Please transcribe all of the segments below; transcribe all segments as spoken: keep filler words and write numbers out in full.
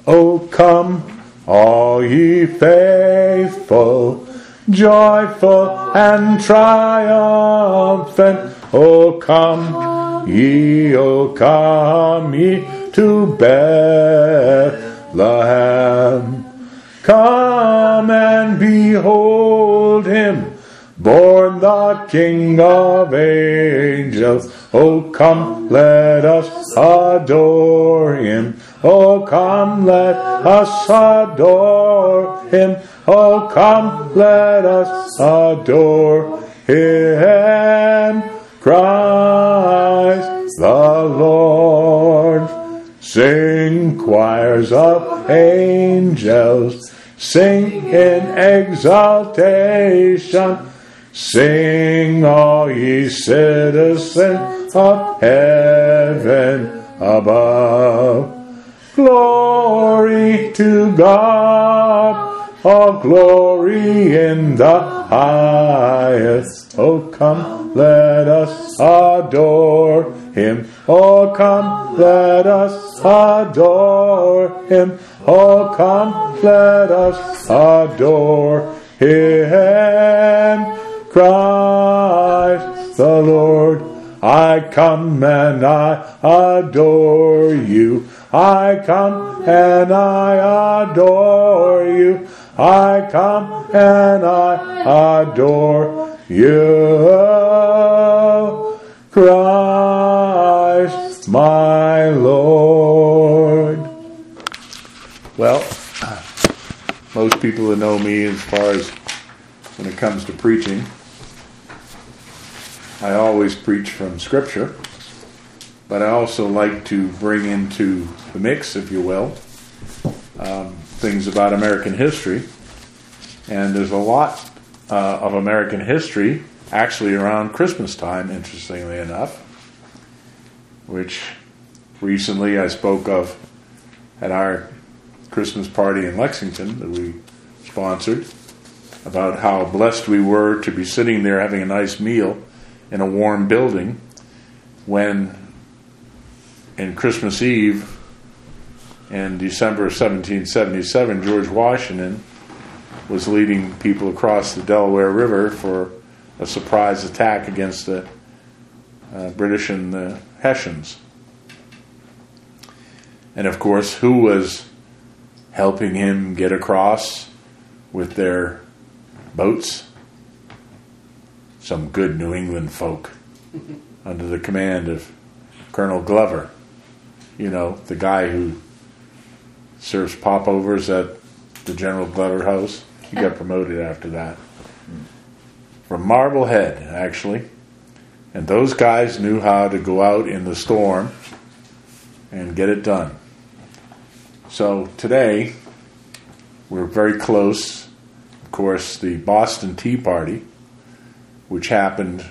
O come, all ye faithful, joyful and triumphant. O come ye, O come ye to Bethlehem. Come and behold him, born the King of angels. O come, let us adore him. O come, let us adore him. O come, let us adore him. Christ the Lord. Sing, choirs of angels, sing in exaltation. Sing, all ye citizens of heaven above. Glory to God, all glory in the highest. O come, let us adore him. O come, let us adore him. O come, let us adore him. Christ the Lord. I come and I adore you. I come and I adore you. I come and I adore you. Christ my Lord. Well, most people that know me as far as when it comes to preaching, I always preach from Scripture, but I also like to bring into the mix, if you will, um, things about American history. And there's a lot uh, of American history actually around Christmas time, interestingly enough, which recently I spoke of at our Christmas party in Lexington that we sponsored, about how blessed we were to be sitting there having a nice meal in a warm building when in Christmas Eve in December of seventeen seventy-seven, George Washington was leading people across the Delaware River for a surprise attack against the uh, British and the Hessians. And of course, who was helping him get across with their boats? Some good New England folk under the command of Colonel Glover. You know, the guy who serves popovers at the General Glover House. He got promoted after that. From Marblehead, actually. And those guys knew how to go out in the storm and get it done. So today, we're very close. Of course, the Boston Tea Party, which happened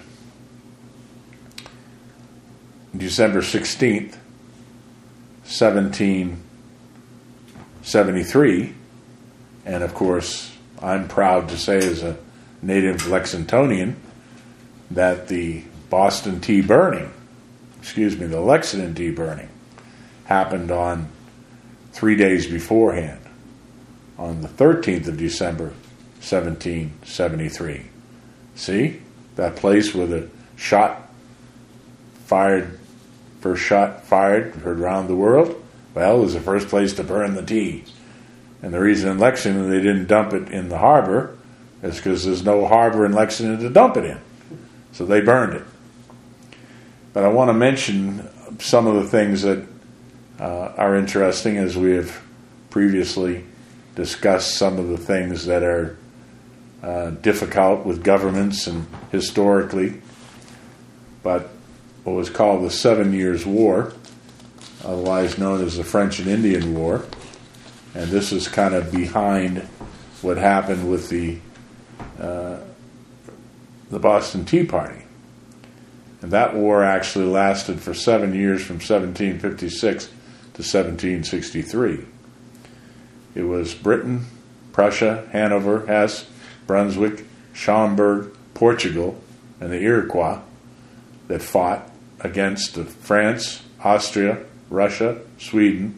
December sixteenth, seventeen seventy-three. And of course, I'm proud to say as a native Lexingtonian that the Boston Tea Burning, excuse me, the Lexington Tea Burning, happened on three days beforehand, on the thirteenth of December, seventeen seventy-three. See? That place where the shot fired, first shot fired, heard around the world? Well, it was the first place to burn the tea. And the reason in Lexington they didn't dump it in the harbor is because there's no harbor in Lexington to dump it in. So they burned it. But I want to mention some of the things that uh, are interesting, as we have previously discussed some of the things that are uh, difficult with governments and historically. But what was called the Seven Years' War, otherwise known as the French and Indian War, and this is kind of behind what happened with the uh, the Boston Tea Party. And that war actually lasted for seven years, from seventeen fifty-six to seventeen sixty-three. It was Britain, Prussia, Hanover, Hesse, Brunswick, Schaumburg, Portugal, and the Iroquois that fought against France, Austria, Russia, Sweden,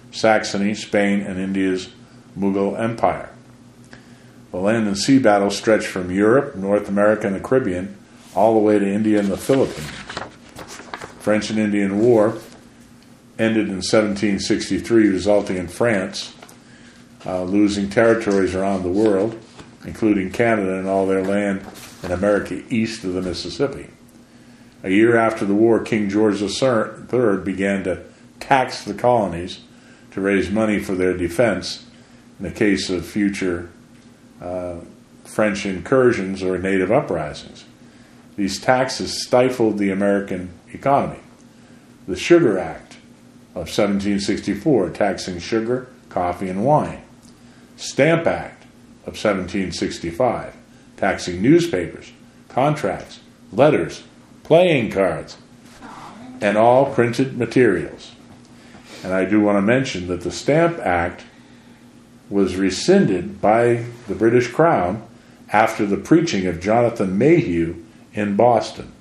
Saxony, Spain, and India's Mughal Empire. The land and sea battles stretched from Europe, North America, and the Caribbean, all the way to India and the Philippines. French and Indian War ended in seventeen sixty-three, resulting in France uh, losing territories around the world, including Canada and all their land in America east of the Mississippi. A year after the war, King George the Third began to tax the colonies to raise money for their defense in the case of future uh, French incursions or native uprisings. These taxes stifled the American economy. The Sugar Act of seventeen sixty-four, taxing sugar, coffee, and wine. Stamp Act of seventeen sixty-five, taxing newspapers, contracts, letters, playing cards, and all printed materials. And I do want to mention that the Stamp Act was rescinded by the British Crown after the preaching of Jonathan Mayhew in Boston.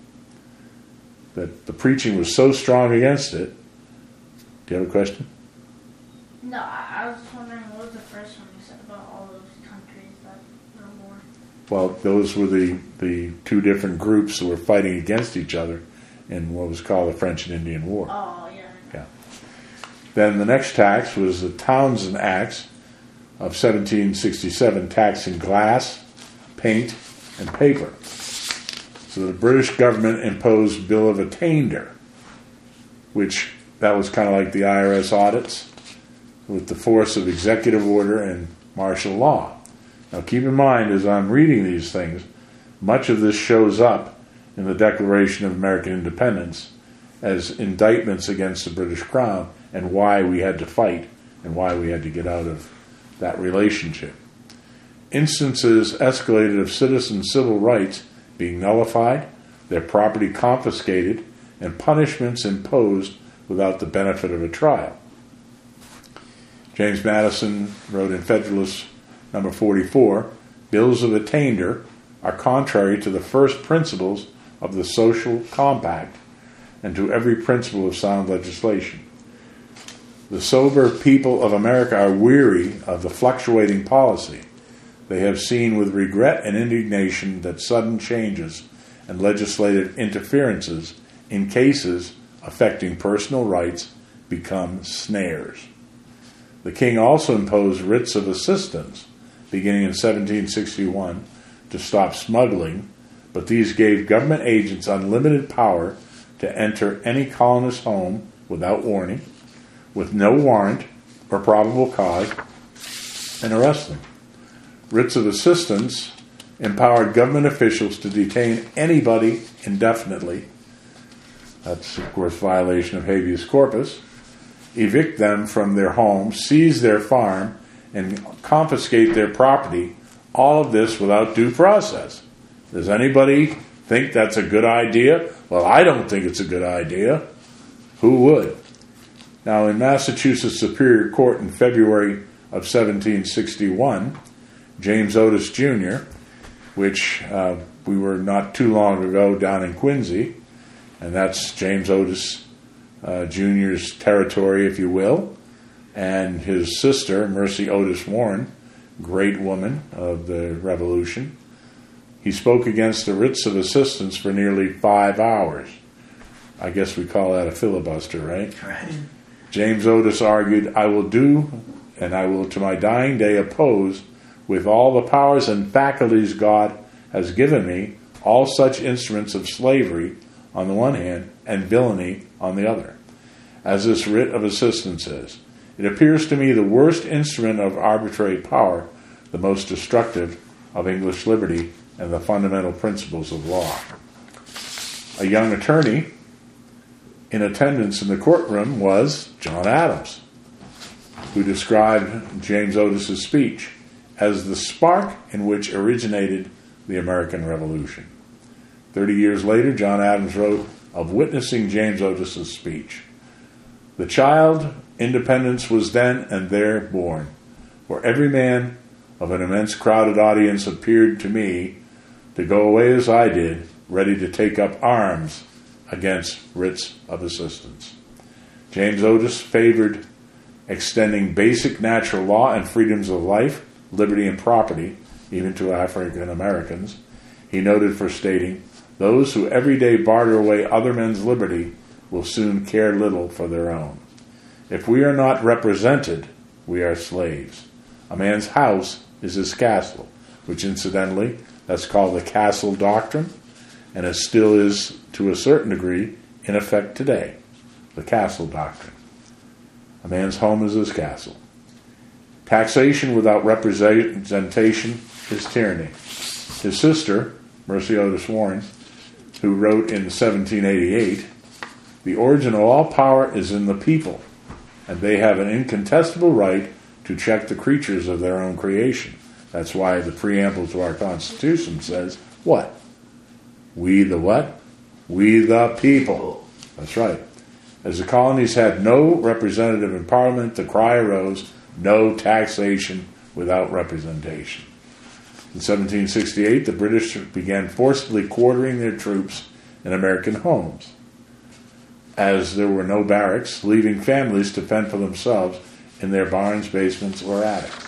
That the preaching was so strong against it. Do you have a question? No, I, I was just wondering, what was the first one you said about all those countries that were at war? Well, those were the, the two different groups that were fighting against each other in what was called the French and Indian War. Oh, yeah. Yeah. Then the next tax was the Townshend Acts of seventeen sixty-seven, taxing glass, paint, and paper. So the British government imposed Bill of Attainder, which that was kind of like the I R S audits, with the force of executive order and martial law. Now keep in mind, as I'm reading these things, much of this shows up in the Declaration of American Independence as indictments against the British Crown and why we had to fight and why we had to get out of that relationship. Instances escalated of citizen civil rights being nullified, their property confiscated, and punishments imposed without the benefit of a trial. James Madison wrote in Federalist number forty-four, bills of attainder are contrary to the first principles of the social compact and to every principle of sound legislation. The sober people of America are weary of the fluctuating policy. They have seen with regret and indignation that sudden changes and legislative interferences in cases affecting personal rights become snares. The king also imposed writs of assistance beginning in seventeen sixty-one to stop smuggling, but these gave government agents unlimited power to enter any colonist's home without warning, with no warrant or probable cause, and arrest them. Writs of assistance empowered government officials to detain anybody indefinitely. That's, of course, violation of habeas corpus. Evict them from their home, seize their farm, and confiscate their property. All of this without due process. Does anybody think that's a good idea? Well, I don't think it's a good idea. Who would? Now, in Massachusetts Superior Court in February of seventeen sixty-one, James Otis Junior, which uh, we were not too long ago down in Quincy, and that's James Otis uh, Junior's territory, if you will, and his sister, Mercy Otis Warren, great woman of the Revolution. He spoke against the writs of assistance for nearly five hours. I guess we call that a filibuster, right? Right. James Otis argued, I will do, and I will to my dying day oppose, with all the powers and faculties God has given me, all such instruments of slavery on the one hand, and villainy on the other. As this writ of assistance is, it appears to me the worst instrument of arbitrary power, the most destructive of English liberty and the fundamental principles of law. A young attorney in attendance in the courtroom was John Adams, who described James Otis's speech as the spark in which originated the American Revolution. Thirty years later, John Adams wrote of witnessing James Otis's speech. The child independence was then and there born, for every man of an immense crowded audience appeared to me to go away as I did, ready to take up arms against writs of assistance. James Otis favored extending basic natural law and freedoms of life, liberty, and property, even to African Americans. He noted for stating, "Those who every day barter away other men's liberty will soon care little for their own. If we are not represented, we are slaves. A man's house is his castle," which incidentally, that's called the Castle Doctrine, and it still is, to a certain degree, in effect today. The Castle Doctrine. A man's home is his castle. Taxation without representation is tyranny. His sister, Mercy Otis Warren, who wrote in seventeen eighty-eight, "The origin of all power is in the people, and they have an incontestable right to check the creatures of their own creation." That's why the preamble to our Constitution says, what? We the what? We the people. That's right. As the colonies had no representative in Parliament, the cry arose, "No taxation without representation." In seventeen sixty-eight, the British began forcibly quartering their troops in American homes, as there were no barracks, leaving families to fend for themselves in their barns, basements, or attics.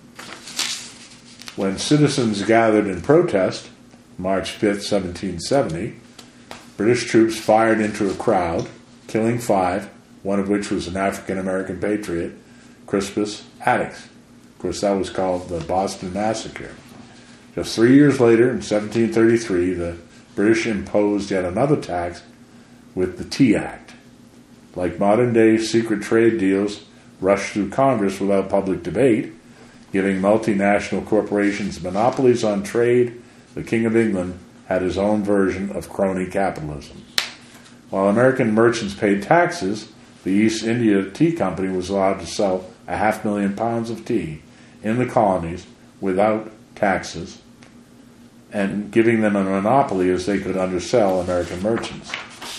When citizens gathered in protest, March fifth, seventeen seventy, British troops fired into a crowd, killing five, one of which was an African-American patriot, Crispus Attucks. Of course, that was called the Boston Massacre. Just three years later, in seventeen thirty-three, the British imposed yet another tax with the Tea Act. Like modern-day secret trade deals rushed through Congress without public debate, giving multinational corporations monopolies on trade, the King of England had his own version of crony capitalism. While American merchants paid taxes, the East India Tea Company was allowed to sell a half million pounds of tea in the colonies without taxes, and giving them a monopoly as they could undersell American merchants.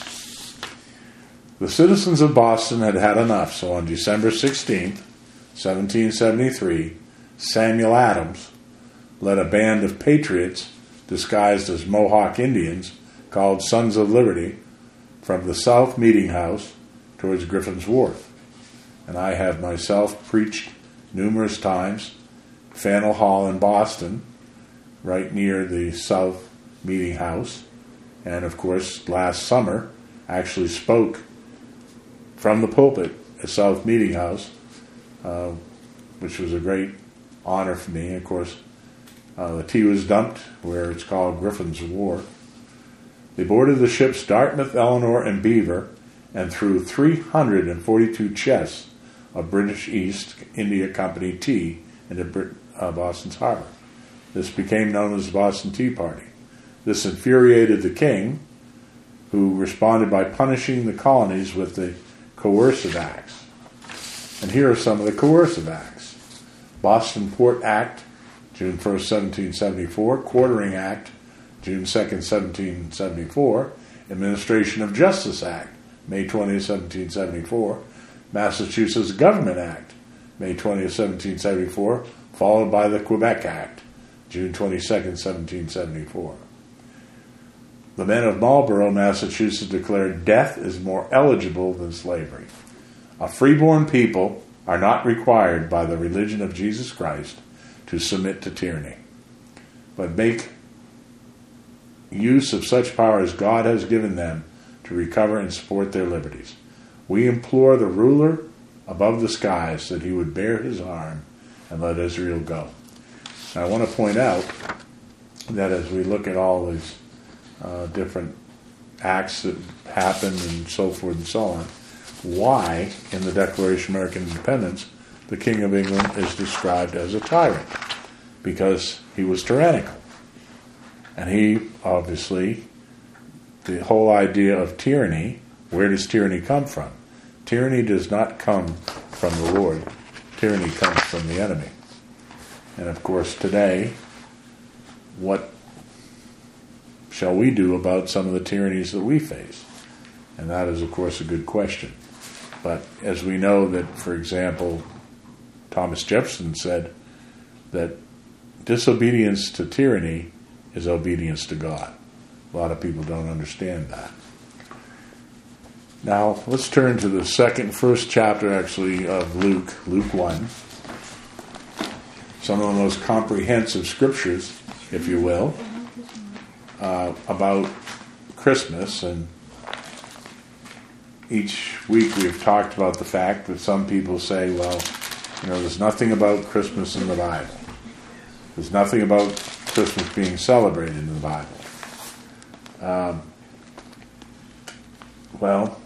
The citizens of Boston had had enough, so on December sixteenth, seventeen seventy-three, Samuel Adams led a band of patriots disguised as Mohawk Indians called Sons of Liberty from the South Meeting House towards Griffin's Wharf. And I have myself preached numerous times, Faneuil Hall in Boston, right near the South Meeting House, and of course last summer actually spoke from the pulpit at South Meeting House, uh, which was a great honor for me. Of course, uh, the tea was dumped where it's called Griffin's Wharf. They boarded the ships Dartmouth, Eleanor, and Beaver, and threw three hundred forty-two chests of British East India Company tea into Brit- uh, Boston's harbor. This became known as the Boston Tea Party. This infuriated the king, who responded by punishing the colonies with the coercive acts. And here are some of the coercive acts. Boston Port Act, June first, seventeen seventy-four. Quartering Act, June second, seventeen seventy-four. Administration of Justice Act, May twentieth, seventeen seventy-four. Massachusetts Government Act, May twentieth, seventeen seventy-four, followed by the Quebec Act, June twenty-second, seventeen seventy-four. The men of Marlborough, Massachusetts, declared death is more eligible than slavery. A freeborn people are not required by the religion of Jesus Christ to submit to tyranny, but make use of such power as God has given them to recover and support their liberties. We implore the ruler above the skies that he would bear his arm and let Israel go. Now, I want to point out that as we look at all these uh, different acts that happen and so forth and so on, why in the Declaration of American Independence the King of England is described as a tyrant? Because he was tyrannical. And he, obviously, the whole idea of tyranny, where does tyranny come from? Tyranny does not come from the Lord. Tyranny comes from the enemy. And of course, today, what shall we do about some of the tyrannies that we face? And that is, of course, a good question. But as we know that, for example, Thomas Jefferson said that disobedience to tyranny is obedience to God. A lot of people don't understand that. Now, let's turn to the second, first chapter, actually, of Luke, Luke one. Some of the most comprehensive scriptures, if you will, uh, about Christmas. And each week we've talked about the fact that some people say, well, you know, there's nothing about Christmas in the Bible. There's nothing about Christmas being celebrated in the Bible. Um, well,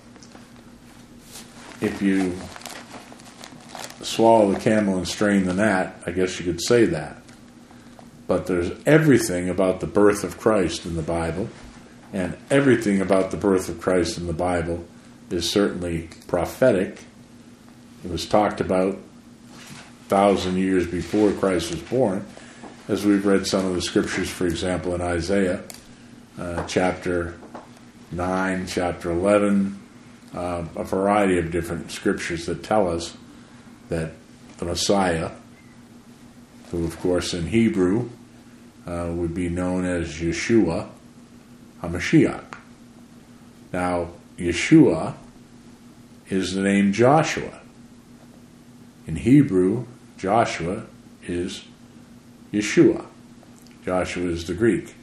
if you swallow the camel and strain the gnat, I guess you could say that. But there's everything about the birth of Christ in the Bible, and everything about the birth of Christ in the Bible is certainly prophetic. It was talked about a thousand years before Christ was born, as we've read some of the scriptures, for example, in Isaiah, uh, chapter nine, chapter eleven, uh, a variety of different scriptures that tell us that the Messiah, who of course in Hebrew uh, would be known as Yeshua HaMashiach. Now, Yeshua is the name Joshua. In Hebrew, Joshua is Yeshua. Joshua is the Greek.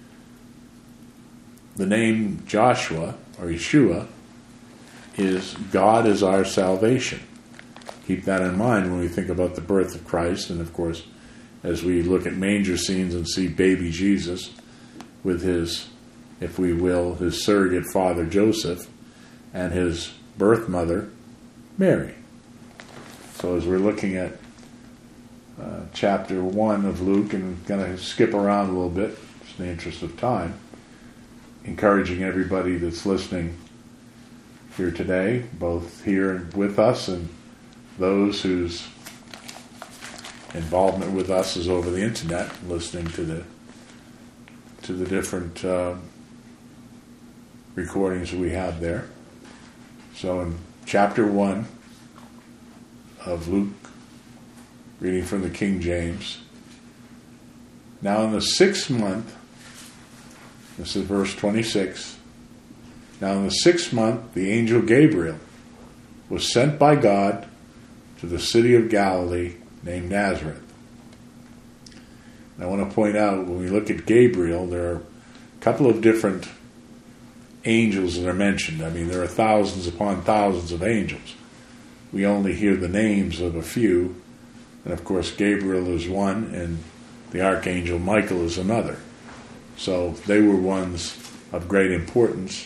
The name Joshua, or Yeshua, is God is our salvation. Keep that in mind when we think about the birth of Christ, and of course, as we look at manger scenes and see baby Jesus with his, if we will, his surrogate father Joseph and his birth mother Mary. So as we're looking at uh, chapter one of Luke, and we're going to skip around a little bit, just in the interest of time, encouraging everybody that's listening here today, both here with us and those whose involvement with us is over the internet, listening to the to the different uh, recordings we have there. So in chapter one of Luke, reading from the King James, now in the sixth month, this is verse twenty-six, now in the sixth month the angel Gabriel was sent by God to the city of Galilee named Nazareth. And I want to point out, when we look at Gabriel, there are a couple of different angels that are mentioned. I mean, there are thousands upon thousands of angels. We only hear the names of a few, and of course Gabriel is one, and the archangel Michael is another. So they were ones of great importance.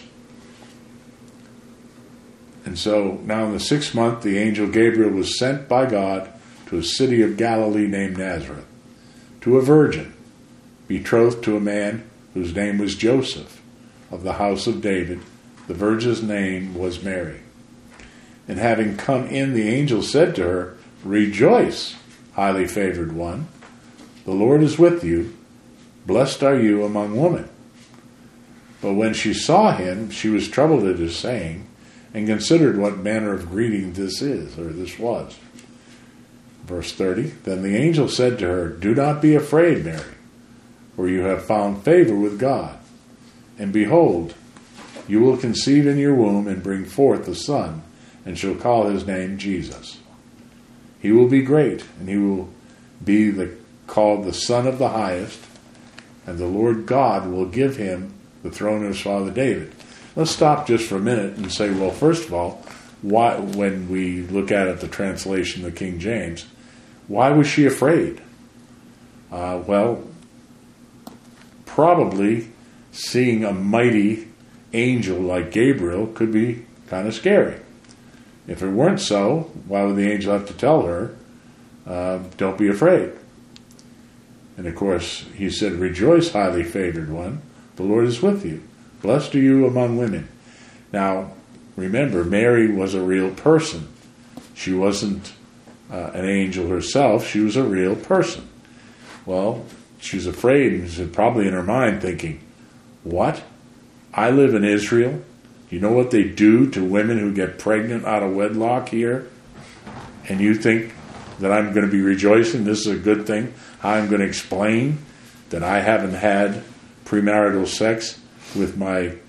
And so now in the sixth month, the angel Gabriel was sent by God to a city of Galilee named Nazareth, to a virgin, betrothed to a man whose name was Joseph, of the house of David. The virgin's name was Mary. And having come in, the angel said to her, "Rejoice, highly favored one. The Lord is with you. Blessed are you among women." But when she saw him, she was troubled at his saying, and considered what manner of greeting this is, or this was. Verse thirty, then the angel said to her, "Do not be afraid, Mary, for you have found favor with God. And behold, you will conceive in your womb and bring forth a son, and shall call his name Jesus. He will be great, and he will be the, called the Son of the Highest, and the Lord God will give him the throne of his father David." Let's stop just for a minute and say, well, first of all, why, when we look at it, the translation of the King James, why was she afraid? Uh, well, probably seeing a mighty angel like Gabriel could be kind of scary. If it weren't so, why would the angel have to tell her, uh, don't be afraid? And of course, he said, "Rejoice, highly favored one. The Lord is with you. Blessed are you among women." Now, remember, Mary was a real person. She wasn't uh, an angel herself. She was a real person. Well, she was afraid, and she was probably in her mind thinking, what? I live in Israel? Do you know what they do to women who get pregnant out of wedlock here? And you think that I'm going to be rejoicing? This is a good thing? How I'm going to explain that I haven't had premarital sex with my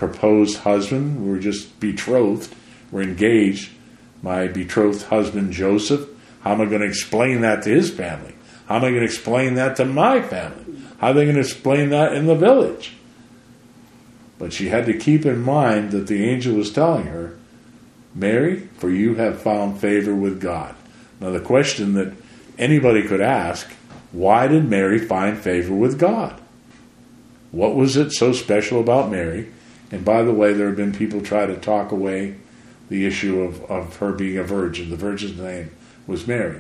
proposed husband. We were just betrothed. We're engaged. My betrothed husband, Joseph. How am I going to explain that to his family? How am I going to explain that to my family? How are they going to explain that in the village? But she had to keep in mind that the angel was telling her, Mary, for you have found favor with God. Now the question that anybody could ask, why did Mary find favor with God? What was it so special about Mary? And by the way, there have been people try to talk away the issue of, of her being a virgin. The virgin's name was Mary.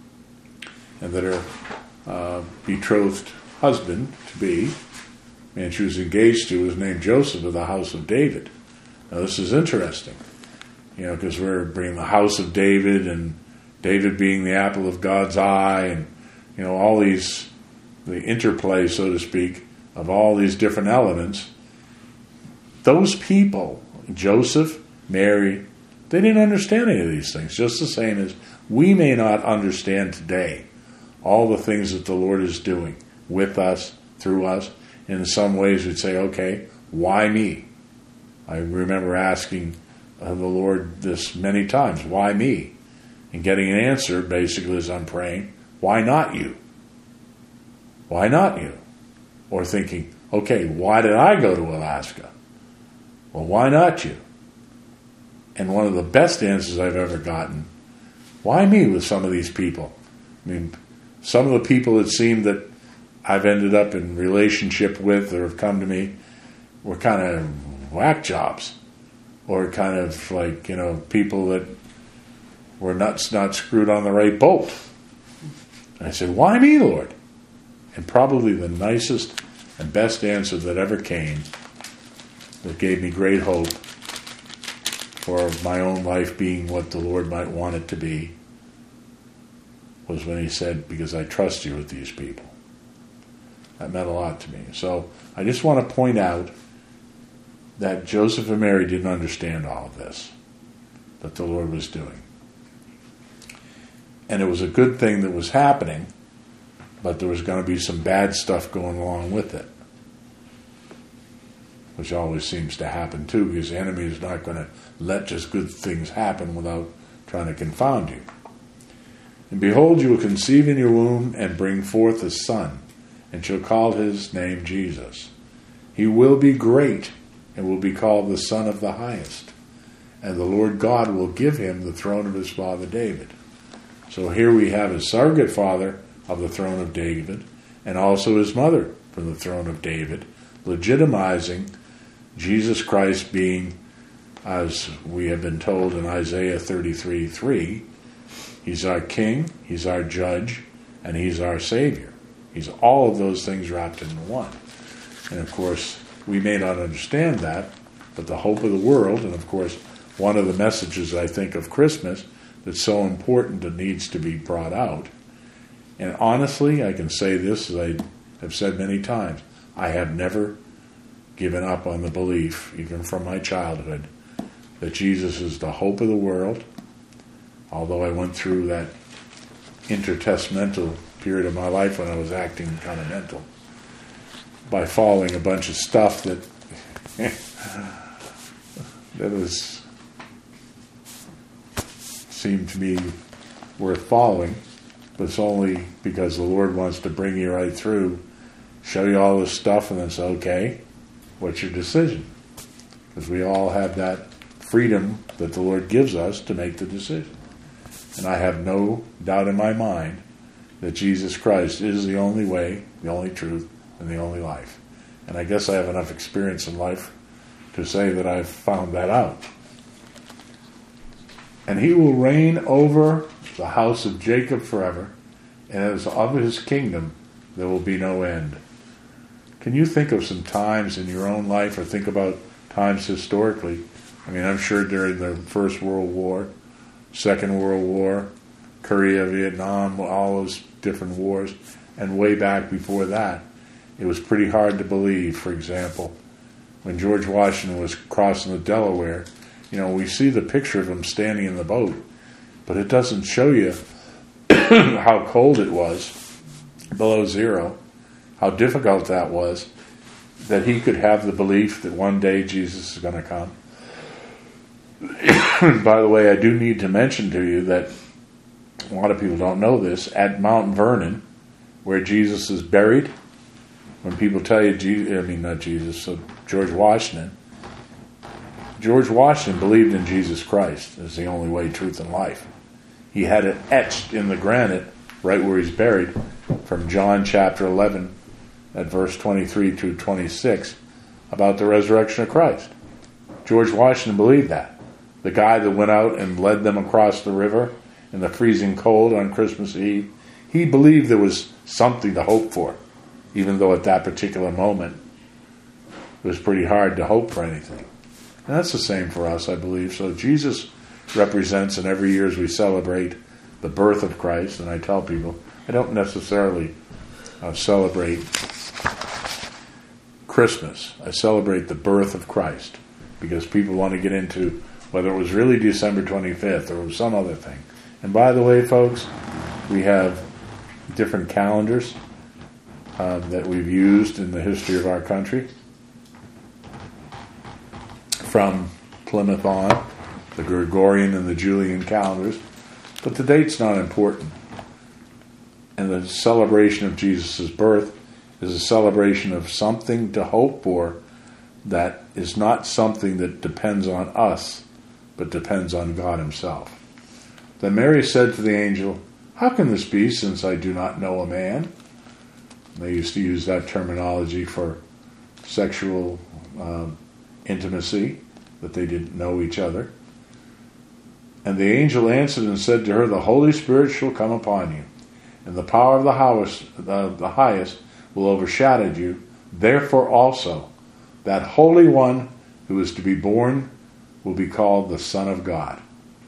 And that her uh, betrothed husband, to be, man she was engaged to, was named Joseph of the house of David. Now this is interesting, you know, because we're bringing the house of David and David being the apple of God's eye and, you know, all these, the interplay, so to speak, of all these different elements. Those people, Joseph, Mary, they didn't understand any of these things, just the same as we may not understand today all the things that the Lord is doing with us, through us. In some ways we'd say, okay, why me? I remember asking uh, the Lord this many times, why me? And getting an answer basically as I'm praying, why not you? Why not you? Or thinking, okay, why did I go to Alaska? Well, why not you? And one of the best answers I've ever gotten, why me with some of these people? I mean, some of the people it seemed that I've ended up in relationship with or have come to me were kind of whack jobs, or kind of like, you know, people that were not, not screwed on the right bolt. And I said, why me, Lord? And probably the nicest and best answer that ever came, that gave me great hope for my own life being what the Lord might want it to be, was when he said, because I trust you with these people. That meant a lot to me. So I just want to point out that Joseph and Mary didn't understand all of this that the Lord was doing. And it was a good thing that was happening, but there was going to be some bad stuff going along with it, which always seems to happen too, because the enemy is not going to let just good things happen without trying to confound you. And behold, you will conceive in your womb and bring forth a son, and shall call his name Jesus. He will be great, and will be called the Son of the Highest. And the Lord God will give him the throne of his father David. So here we have his surrogate father of the throne of David, and also his mother from the throne of David, legitimizing Jesus Christ being, as we have been told in Isaiah thirty-three three, he's our king, he's our judge, and he's our savior. He's all of those things wrapped into one. And of course, we may not understand that, but the hope of the world, and of course, one of the messages, I think, of Christmas that's so important that needs to be brought out. And honestly, I can say this, as I have said many times, I have never given up on the belief, even from my childhood, that Jesus is the hope of the world. Although I went through that intertestamental period of my life when I was acting kind of mental, by following a bunch of stuff that that was seemed to me worth following, but it's only because the Lord wants to bring you right through, show you all this stuff, and then say, okay, what's your decision? Because we all have that freedom that the Lord gives us to make the decision. And I have no doubt in my mind that Jesus Christ is the only way, the only truth, and the only life. And I guess I have enough experience in life to say that I've found that out. And he will reign over the house of Jacob forever, and as of his kingdom there will be no end. Can you think of some times in your own life, or think about times historically? I mean, I'm sure during the First World War, Second World War, Korea, Vietnam, all those different wars, and way back before that, it was pretty hard to believe, for example, when George Washington was crossing the Delaware, you know, we see the picture of him standing in the boat, but it doesn't show you how cold it was, below zero, how difficult that was, that he could have the belief that one day Jesus is going to come. By the way, I do need to mention to you that a lot of people don't know this. At Mount Vernon, where Jesus is buried, when people tell you, Jesus, I mean not Jesus, so George Washington, George Washington believed in Jesus Christ as the only way, truth, and life. He had it etched in the granite right where he's buried from John chapter eleven at verse twenty-three to twenty-six about the resurrection of Christ. George Washington believed that. The guy that went out and led them across the river in the freezing cold on Christmas Eve, he believed there was something to hope for, even though at that particular moment it was pretty hard to hope for anything. And that's the same for us, I believe. So Jesus represents, and every year as we celebrate the birth of Christ, and I tell people, I don't necessarily uh, celebrate Christmas. I celebrate the birth of Christ, because people want to get into whether it was really December twenty-fifth or it was some other thing. And by the way, folks, we have different calendars uh, that we've used in the history of our country. From Plymouth on, the Gregorian and the Julian calendars. But the date's not important. And the celebration of Jesus' birth is a celebration of something to hope for that is not something that depends on us, but depends on God himself. Then Mary said to the angel, "How can this be, since I do not know a man?" They used to use that terminology for sexual um, intimacy, that they didn't know each other. And the angel answered and said to her, "The Holy Spirit shall come upon you, and the power of the highest, uh, the highest will overshadow you. Therefore also, that Holy One who is to be born will be called the Son of God."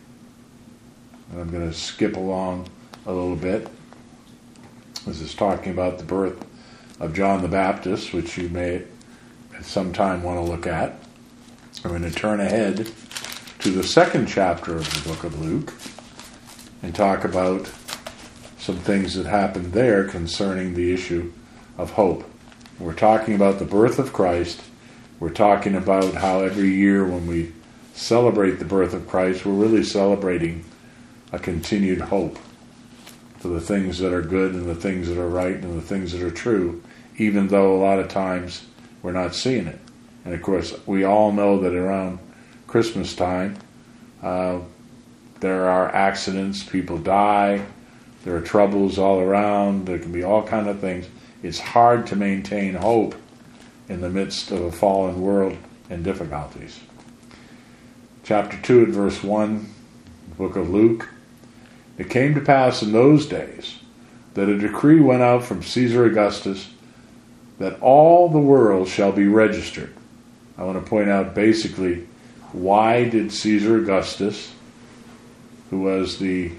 And I'm going to skip along a little bit. This is talking about the birth of John the Baptist, which you may at some time want to look at. I'm going to turn ahead to the second chapter of the book of Luke and talk about some things that happened there concerning the issue of hope. We're talking about the birth of Christ. We're talking about how every year when we celebrate the birth of Christ, we're really celebrating a continued hope to the things that are good and the things that are right and the things that are true, even though a lot of times we're not seeing it. And of course, we all know that around Christmas time, uh, there are accidents, people die, there are troubles all around, there can be all kinds of things. It's hard to maintain hope in the midst of a fallen world and difficulties. Chapter two and verse one, the book of Luke. It came to pass in those days that a decree went out from Caesar Augustus that all the world shall be registered. I want to point out basically, why did Caesar Augustus, who was the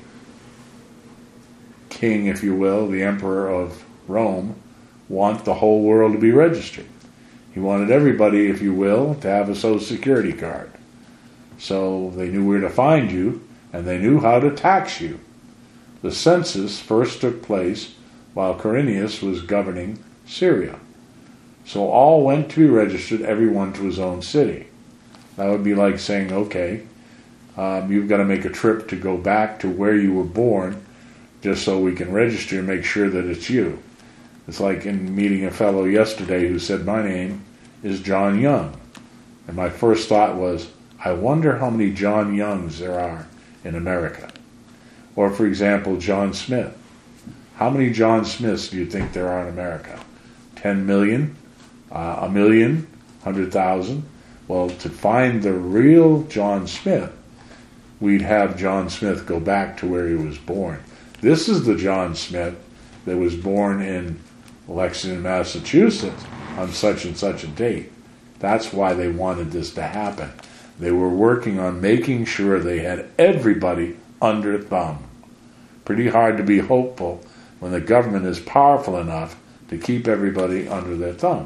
king, if you will, the emperor of Rome, want the whole world to be registered? He wanted everybody, if you will, to have a social security card. So they knew where to find you, and they knew how to tax you. The census first took place while Quirinius was governing Syria. So all went to be registered, everyone to his own city. That would be like saying, okay, um, you've got to make a trip to go back to where you were born just so we can register and make sure that it's you. It's like in meeting a fellow yesterday who said, my name is John Young. And my first thought was, I wonder how many John Youngs there are in America. Or, for example, John Smith. How many John Smiths do you think there are in America? Ten million? Uh, a million? Hundred thousand? Well, to find the real John Smith, we'd have John Smith go back to where he was born. This is the John Smith that was born in Lexington, Massachusetts on such and such a date. That's why they wanted this to happen. They were working on making sure they had everybody under thumb. Pretty hard to be hopeful when the government is powerful enough to keep everybody under their thumb.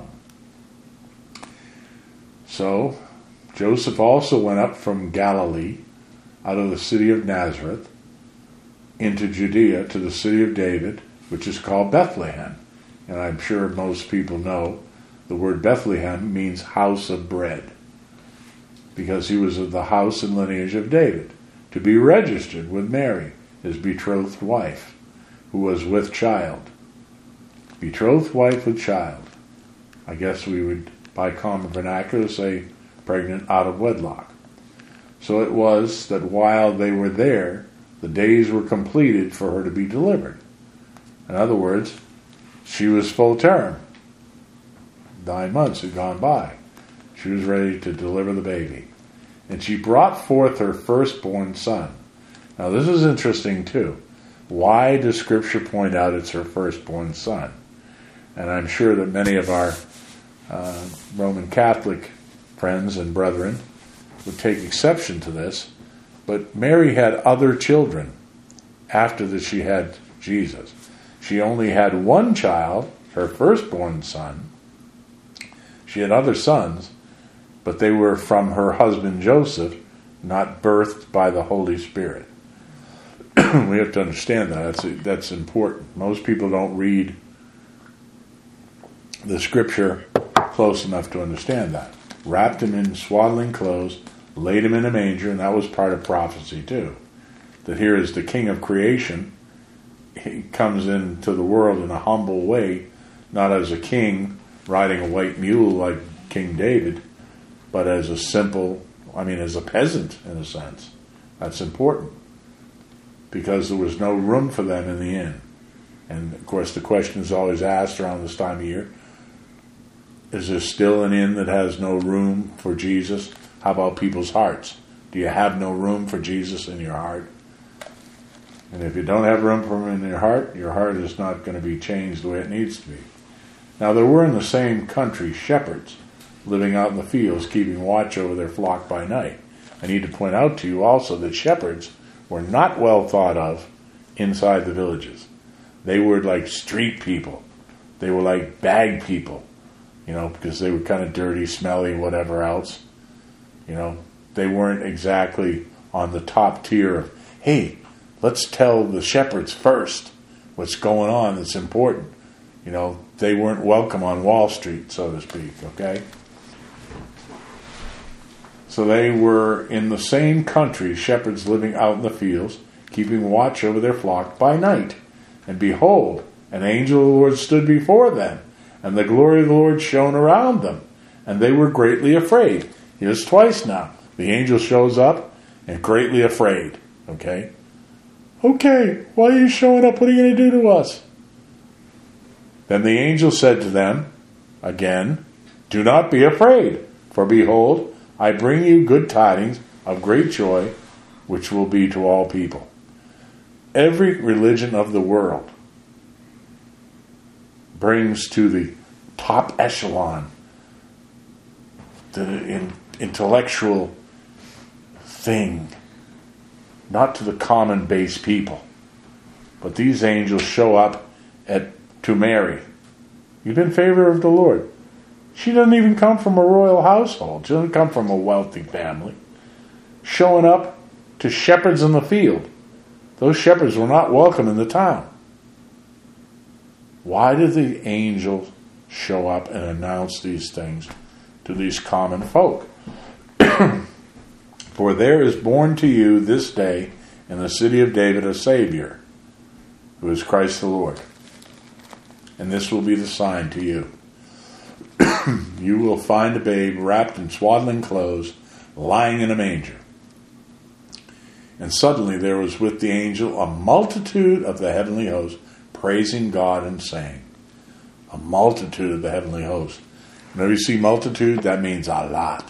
So, Joseph also went up from Galilee, out of the city of Nazareth, into Judea to the city of David, which is called Bethlehem. And I'm sure most people know The word Bethlehem means house of bread, because he was of the house and lineage of David, to be registered with Mary, his betrothed wife, who was with child. Betrothed wife with child. I guess we would, by common vernacular, say pregnant out of wedlock. So it was that while they were there, the days were completed for her to be delivered. In other words, she was full term. Nine months had gone by. She was ready to deliver the baby. And she brought forth her firstborn son. Now this is interesting too. Why does Scripture point out it's her firstborn son? And I'm sure that many of our uh, Roman Catholic friends and brethren would take exception to this. But Mary had other children after that she had Jesus. She only had one child, her firstborn son. She had other sons, but they were from her husband Joseph, not birthed by the Holy Spirit. We have to understand that. That's, that's important. Most people don't read the Scripture close enough to understand that. Wrapped him in swaddling clothes, laid him in a manger, and that was part of prophecy too. That here is the King of creation. He comes into the world in a humble way, not as a king riding a white mule like King David, but as a simple, I mean as a peasant in a sense. That's important, because there was no room for them in the inn. And of course the question is always asked around this time of year, is there still an inn that has no room for Jesus? How about people's hearts? Do you have no room for Jesus in your heart? And if you don't have room for him in your heart, your heart is not going to be changed the way it needs to be. Now there were in the same country shepherds living out in the fields, keeping watch over their flock by night. I need to point out to you also that shepherds were not well thought of inside the villages. They were like street people. They were like bag people, you know, because they were kind of dirty, smelly, whatever else. You know, they weren't exactly on the top tier of, hey, let's tell the shepherds first what's going on that's important. You know, they weren't welcome on Wall Street, so to speak, okay? So they were in the same country, shepherds living out in the fields, keeping watch over their flock by night. And behold, an angel of the Lord stood before them, and the glory of the Lord shone around them, and they were greatly afraid. Here's twice now. The angel shows up, and greatly afraid, okay? Okay, why are you showing up? What are you going to do to us? Then the angel said to them, again, do not be afraid, for behold, I bring you good tidings of great joy, which will be to all people. Every religion of the world brings to the top echelon the in, intellectual thing, not to the common base people. But these angels show up at to Mary. You've been in favor of the Lord. She doesn't even come from a royal household. She doesn't come from a wealthy family. Showing up to shepherds in the field. Those shepherds were not welcome in the town. Why did the angel show up and announce these things to these common folk? For there is born to you this day in the city of David a Savior, who is Christ the Lord. And this will be the sign to you. You will find a babe wrapped in swaddling clothes, lying in a manger. And suddenly there was with the angel a multitude of the heavenly host, praising God and saying, a multitude of the heavenly host. Whenever you see multitude, that means a lot.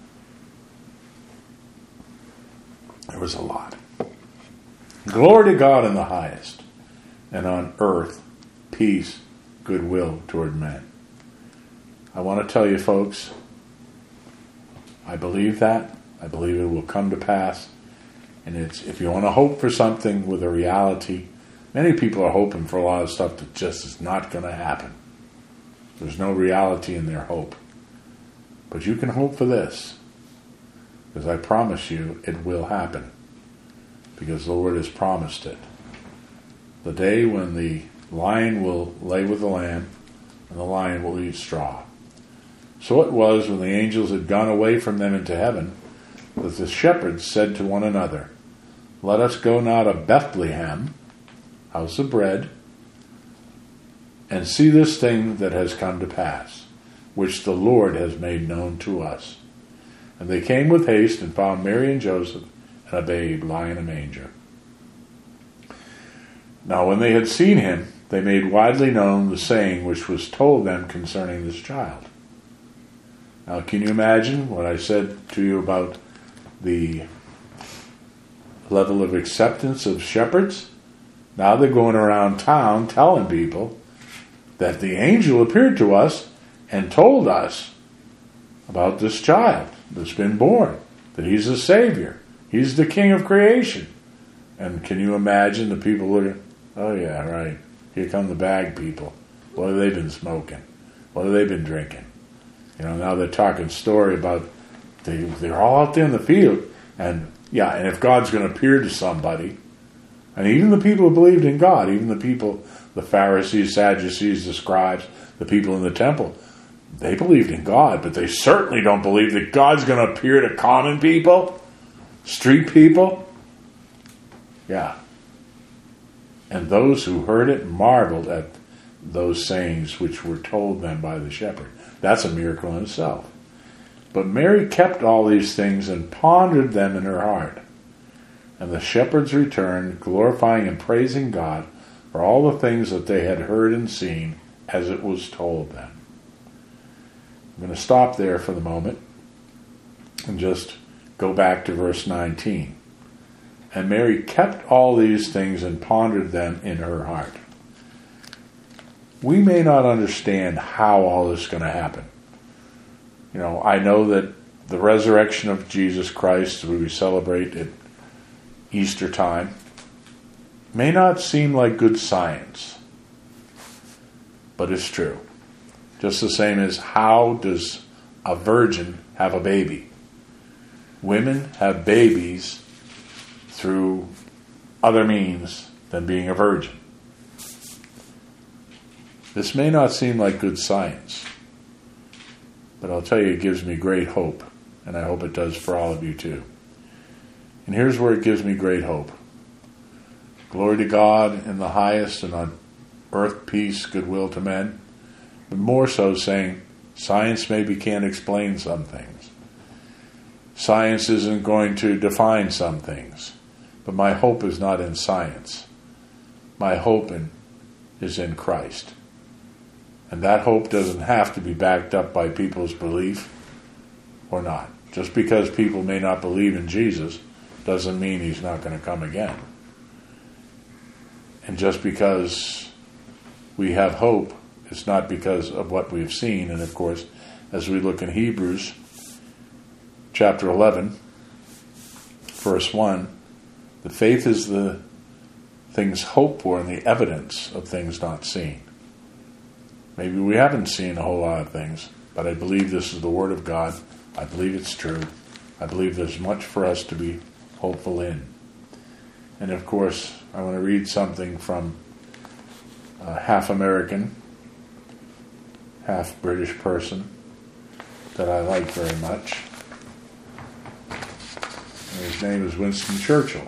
There was a lot. Glory to God in the highest, and on earth, peace, goodwill toward men. I want to tell you, folks, I believe that. I believe it will come to pass. And it's, if you want to hope for something with a reality, many people are hoping for a lot of stuff that just is not going to happen. There's no reality in their hope. But you can hope for this, because I promise you it will happen, because the Lord has promised it. The day when the lion will lay with the lamb, and the lion will eat straw. So it was, when the angels had gone away from them into heaven, that the shepherds said to one another, Let us go now to Bethlehem, house of bread, and see this thing that has come to pass, which the Lord has made known to us. And they came with haste and found Mary and Joseph and a babe lying in a manger. Now when they had seen him, they made widely known the saying which was told them concerning this child. Now can you imagine what I said to you about the level of acceptance of shepherds? Now they're going around town telling people that the angel appeared to us and told us about this child that's been born, that he's the Savior, he's the King of creation. And can you imagine the people looking, oh yeah, right, here come the bag people. What have they been smoking? What have they been drinking? You know, now they're talking story about they, they're all out there in the field. And yeah, and if God's going to appear to somebody, and even the people who believed in God, even the people, the Pharisees, Sadducees, the scribes, the people in the temple, they believed in God, but they certainly don't believe that God's going to appear to common people, street people. Yeah. And those who heard it marveled at those sayings which were told them by the shepherd. That's a miracle in itself. But Mary kept all these things and pondered them in her heart. And the shepherds returned, glorifying and praising God for all the things that they had heard and seen as it was told them. I'm going to stop there for the moment and just go back to verse nineteen. And Mary kept all these things and pondered them in her heart. We may not understand how all this is going to happen. You know, I know that the resurrection of Jesus Christ, we celebrate at Easter time, may not seem like good science, but it's true. Just the same as, how does a virgin have a baby? Women have babies through other means than being a virgin. This may not seem like good science, but I'll tell you, it gives me great hope, and I hope it does for all of you too. And here's where it gives me great hope. Glory to God in the highest, and on earth peace, goodwill to men. But more so saying, science maybe can't explain some things. Science isn't going to define some things. But my hope is not in science. My hope in, is in Christ. And that hope doesn't have to be backed up by people's belief or not. Just because people may not believe in Jesus doesn't mean he's not going to come again. And just because we have hope, it's not because of what we've seen. And of course, as we look in Hebrews chapter eleven, verse one, the faith is the things hoped for and the evidence of things not seen. Maybe we haven't seen a whole lot of things, but I believe this is the Word of God. I believe it's true. I believe there's much for us to be hopeful in. And of course, I want to read something from a half American, half British person that I like very much. And his name is Winston Churchill.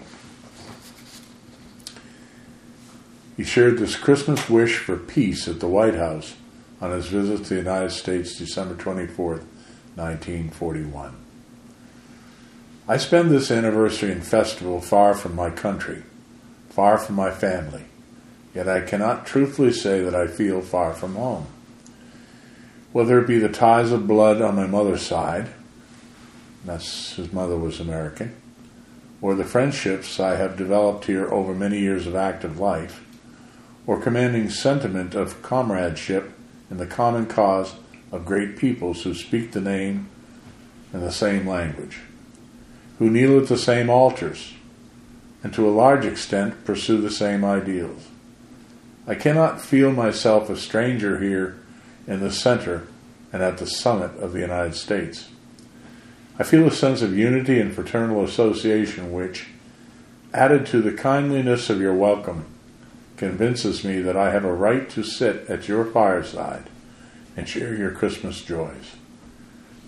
He shared this Christmas wish for peace at the White House on his visit to the United States December twenty-fourth, nineteen forty-one. I spend this anniversary and festival far from my country, far from my family, yet I cannot truthfully say that I feel far from home. Whether it be the ties of blood on my mother's side, that's, his mother was American, or the friendships I have developed here over many years of active life, or commanding sentiment of comradeship in the common cause of great peoples who speak the name and the same language, who kneel at the same altars, and to a large extent pursue the same ideals. I cannot feel myself a stranger here in the center and at the summit of the United States. I feel a sense of unity and fraternal association which, added to the kindliness of your welcome, convinces me that I have a right to sit at your fireside and share your Christmas joys.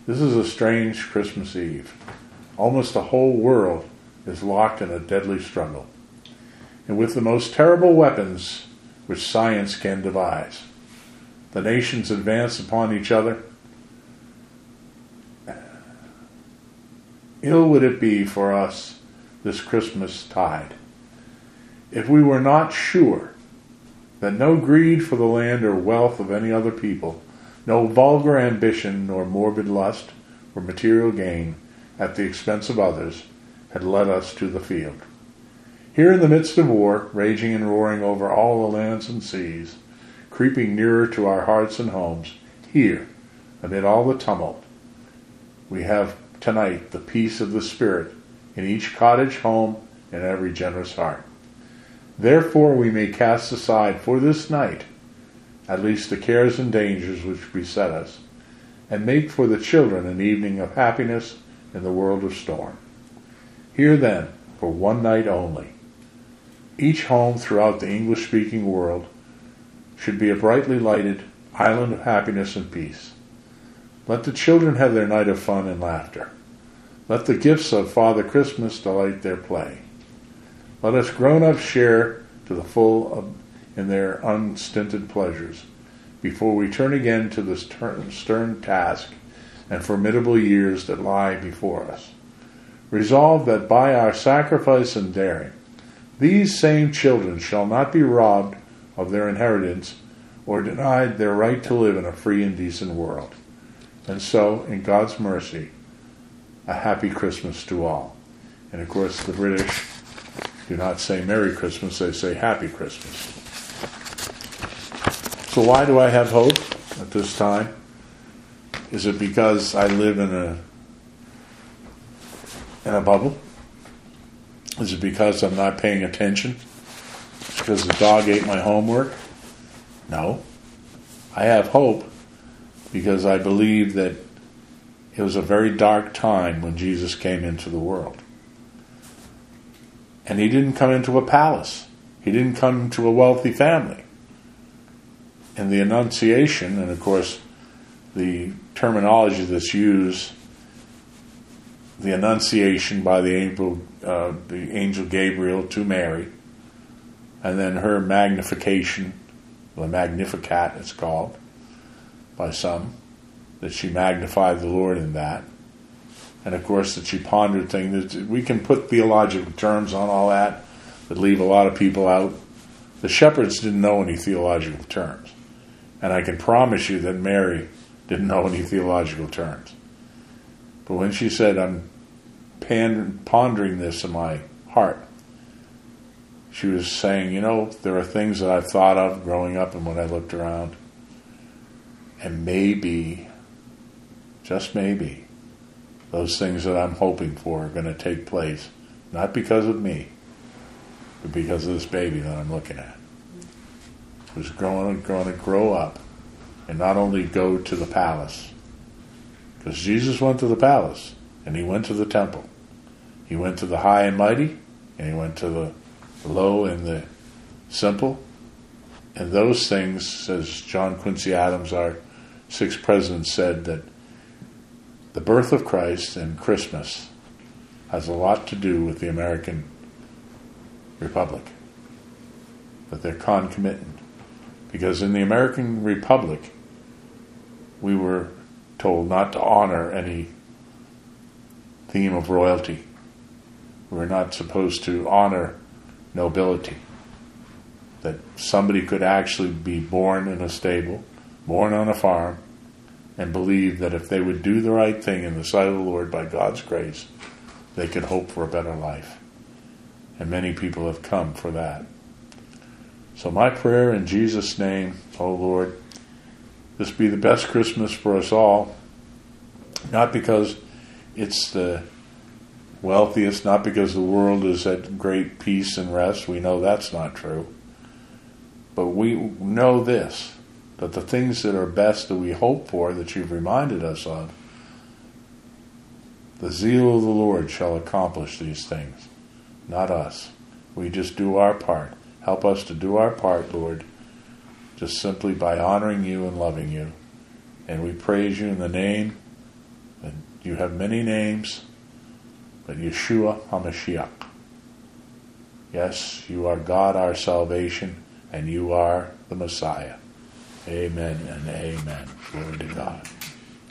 This is a strange Christmas Eve. Almost the whole world is locked in a deadly struggle, and with the most terrible weapons which science can devise. The nations advance upon each other. Ill would it be for us this Christmas tide if we were not sure that no greed for the land or wealth of any other people, no vulgar ambition nor morbid lust or material gain at the expense of others, had led us to the field. Here in the midst of war, raging and roaring over all the lands and seas, creeping nearer to our hearts and homes, here, amid all the tumult, we have tonight the peace of the Spirit in each cottage home and every generous heart. Therefore we may cast aside for this night at least the cares and dangers which beset us, and make for the children an evening of happiness in the world of storm. Here then, for one night only, each home throughout the English-speaking world should be a brightly lighted island of happiness and peace. Let the children have their night of fun and laughter. Let the gifts of Father Christmas delight their play. Let us grown-ups share to the full of, in their unstinted pleasures, before we turn again to the stern, stern task and formidable years that lie before us. Resolve that by our sacrifice and daring, these same children shall not be robbed of their inheritance or denied their right to live in a free and decent world. And so, in God's mercy, a happy Christmas to all. And of course, the British do not say Merry Christmas, they say Happy Christmas. So why do I have hope at this time? Is it because I live in a in a bubble? Is it because I'm not paying attention? Is it because the dog ate my homework? No. I have hope because I believe that it was a very dark time when Jesus came into the world. And he didn't come into a palace. He didn't come to a wealthy family. And the Annunciation, and of course the terminology that's used, the Annunciation by the angel, uh, the angel Gabriel to Mary, and then her magnification, the Magnificat it's called, by some, that she magnified the Lord in that. And of course that she pondered things. We can put theological terms on all that that leave a lot of people out. The shepherds didn't know any theological terms. And I can promise you that Mary didn't know any theological terms. But when she said, I'm pondering this in my heart, she was saying, you know, there are things that I've thought of growing up and when I looked around. And maybe, just maybe, those things that I'm hoping for are going to take place. Not because of me, but because of this baby that I'm looking at. Who's going to, going to grow up and not only go to the palace. Because Jesus went to the palace and he went to the temple. He went to the high and mighty and he went to the low and the simple. And those things, as John Quincy Adams, our sixth president, said, that the birth of Christ and Christmas has a lot to do with the American Republic. That they're concomitant. Because in the American Republic, we were told not to honor any theme of royalty. We were not supposed to honor nobility. That somebody could actually be born in a stable, born on a farm, and believe that if they would do the right thing in the sight of the Lord by God's grace, they could hope for a better life. And many people have come for that. So my prayer in Jesus' name, oh Lord, this be the best Christmas for us all, not because it's the wealthiest, not because the world is at great peace and rest. We know that's not true. But we know this, that the things that are best that we hope for, that you've reminded us of, the zeal of the Lord shall accomplish these things, not us. We just do our part. Help us to do our part, Lord, just simply by honoring you and loving you. And we praise you in the name And you have many names, but Yeshua HaMashiach. Yes, you are God our salvation, and you are the Messiah. Amen and amen. Glory to God.